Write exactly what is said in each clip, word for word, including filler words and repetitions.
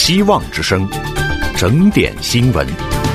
希望之声，整点新闻。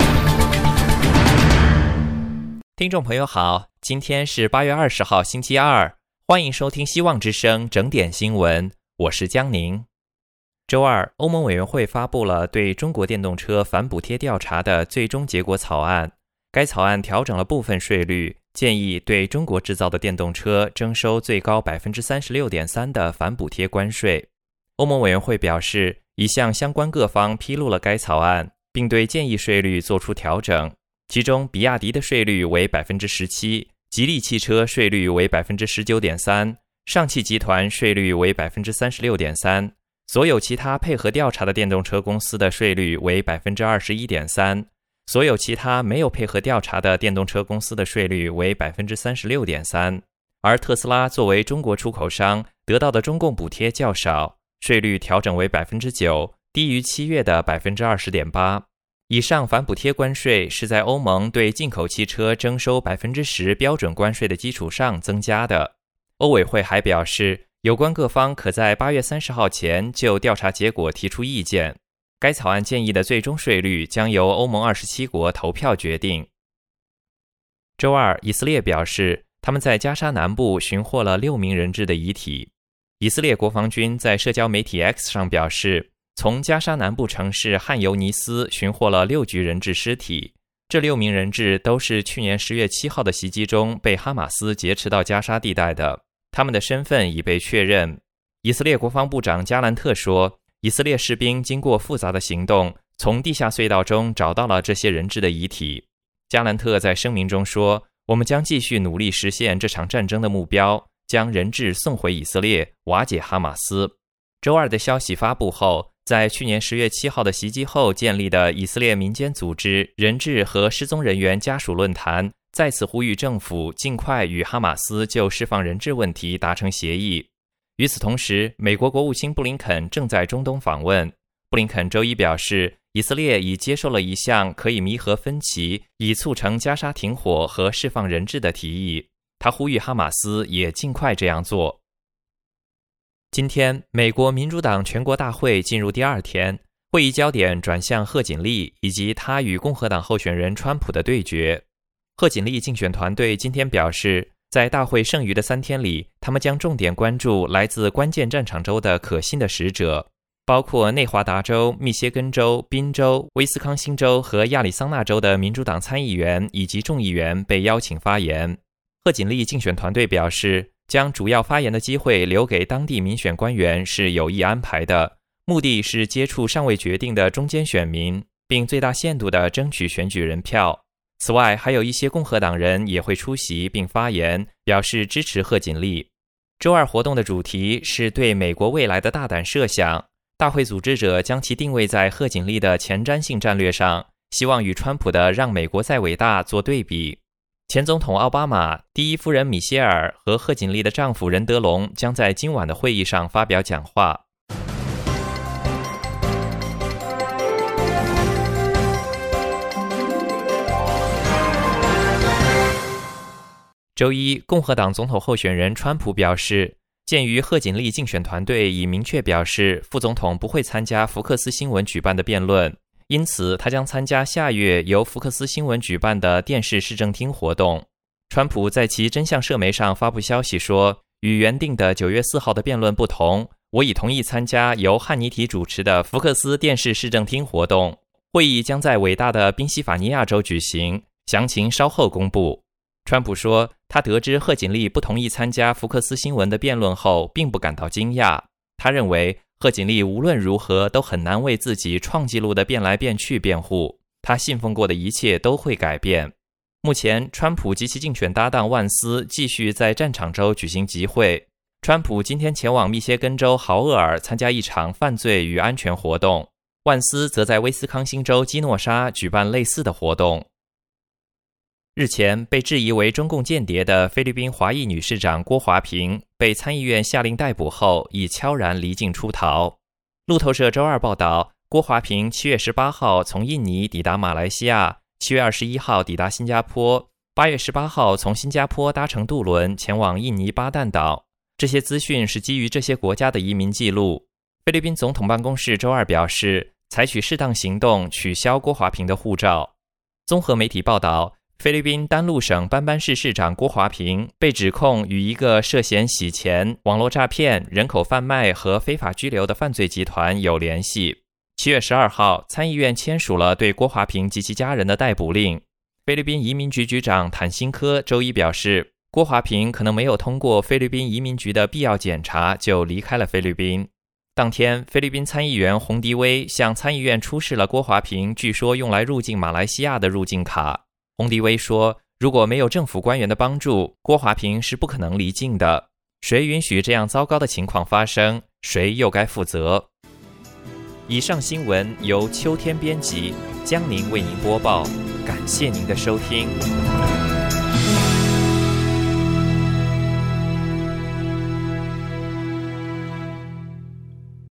听众朋友好，今天是八月二十号星期二，欢迎收听希望之声整点新闻，我是江宁。周二，欧盟委员会发布了对中国电动车反补贴调查的最终结果草案。该草案调整了部分税率，建议对中国制造的电动车征收最高 百分之三十六点三 的反补贴关税。欧盟委员会表示，已向相关各方披露了该草案，并对建议税率作出调整。其中，比亚迪的税率为 百分之十七， 吉利汽车税率为 百分之十九点三， 上汽集团税率为 百分之三十六点三， 所有其他配合调查的电动车公司的税率为 百分之二十一点三，所有其他没有配合调查的电动车公司的税率为 百分之三十六点三， 而特斯拉作为中国出口商得到的中共补贴较少，税率调整为 百分之九， 低于七月的 百分之二十点八。 以上反补贴关税是在欧盟对进口汽车征收 百分之十 标准关税的基础上增加的。欧委会还表示，有关各方可在八月三十号前就调查结果提出意见。该草案建议的最终税率将由欧盟二十七国投票决定。周二，以色列表示，他们在加沙南部寻获了六名人质的遗体。以色列国防军在社交媒体 X 上表示，从加沙南部城市汉尤尼斯寻获了六具人质尸体。这六名人质都是去年十月七号的袭击中被哈马斯劫持到加沙地带的，他们的身份已被确认。以色列国防部长加兰特说，以色列士兵经过复杂的行动，从地下隧道中找到了这些人质的遗体。加兰特在声明中说，我们将继续努力实现这场战争的目标，将人质送回以色列，瓦解哈马斯。周二的消息发布后，在去年十月七号的袭击后建立的以色列民间组织人质和失踪人员家属论坛再次呼吁政府尽快与哈马斯就释放人质问题达成协议。与此同时，美国国务卿布林肯正在中东访问。布林肯周一表示，以色列已接受了一项可以弥合分歧，以促成加沙停火和释放人质的提议。他呼吁哈马斯也尽快这样做。今天，美国民主党全国大会进入第二天，会议焦点转向贺锦丽以及他与共和党候选人川普的对决。贺锦丽竞选团队今天表示，在大会剩余的三天里，他们将重点关注来自关键战场州的可信的使者，包括内华达州、密歇根州、宾州、威斯康星州和亚利桑那州的民主党参议员以及众议员被邀请发言。贺锦丽竞选团队表示，将主要发言的机会留给当地民选官员是有意安排的，目的是接触尚未决定的中间选民，并最大限度地争取选举人票。此外，还有一些共和党人也会出席并发言，表示支持贺锦丽。周二活动的主题是对美国未来的大胆设想，大会组织者将其定位在贺锦丽的前瞻性战略上，希望与川普的让美国再伟大做对比。前总统奥巴马、第一夫人米歇尔和贺锦丽的丈夫任德龙将在今晚的会议上发表讲话。周一，共和党总统候选人川普表示，鉴于贺锦丽竞选团队已明确表示副总统不会参加福克斯新闻举办的辩论，因此他将参加下月由福克斯新闻举办的电视市政厅活动。川普在其真相社媒上发布消息说，与原定的九月四号的辩论不同，我已同意参加由汉尼提主持的福克斯电视市政厅活动，会议将在伟大的宾夕法尼亚州举行，详情稍后公布。川普说，他得知贺锦丽不同意参加福克斯新闻的辩论后并不感到惊讶，他认为贺锦丽无论如何都很难为自己创纪录的变来变去辩护，他信奉过的一切都会改变。目前，川普及其竞选搭档万斯继续在战场州举行集会。川普今天前往密歇根州豪厄尔参加一场犯罪与安全活动，万斯则在威斯康星州基诺沙举办类似的活动。日前，被质疑为中共间谍的菲律宾华裔女市长郭华平被参议院下令逮捕后，已悄然离境出逃。路透社周二报道，郭华平七月十八号从印尼抵达马来西亚，七月二十一号抵达新加坡，八月十八号从新加坡搭乘渡轮前往印尼巴旦岛。这些资讯是基于这些国家的移民记录。菲律宾总统办公室周二表示， 采取适当行动取消郭华平的护照。综合媒体报道，菲律宾丹路省班班市市长郭华平被指控与一个涉嫌洗钱、网络诈骗、人口贩卖和非法拘留的犯罪集团有联系。七月十二号，参议院签署了对郭华平及其家人的逮捕令。菲律宾移民局局长坦辛科周一表示，郭华平可能没有通过菲律宾移民局的必要检查就离开了菲律宾。当天，菲律宾参议员洪迪威向参议院出示了郭华平据说用来入境马来西亚的入境卡。洪迪威说，如果没有政府官员的帮助，郭华平是不可能离境的。谁允许这样糟糕的情况发生，谁又该负责？以上新闻由秋天编辑，江宁为您播报，感谢您的收听。